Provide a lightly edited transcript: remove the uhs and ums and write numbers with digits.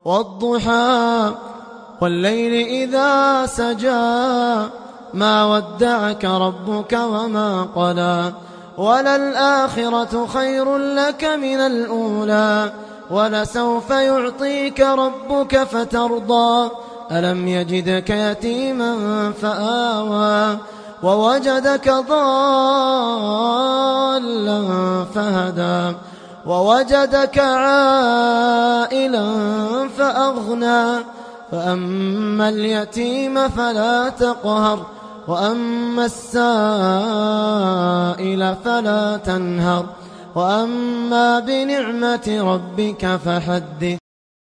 والضحى والليل إذا سجى ما ودعك ربك وما قلى وللآخرة خير لك من الأولى ولسوف يعطيك ربك فترضى ألم يجدك يتيما فآوى ووجدك ضالا فهدى ووجدك عائلا فأغنى فأما اليتيم فلا تقهر وأما السائل فلا تنهر وأما بنعمة ربك فحدث.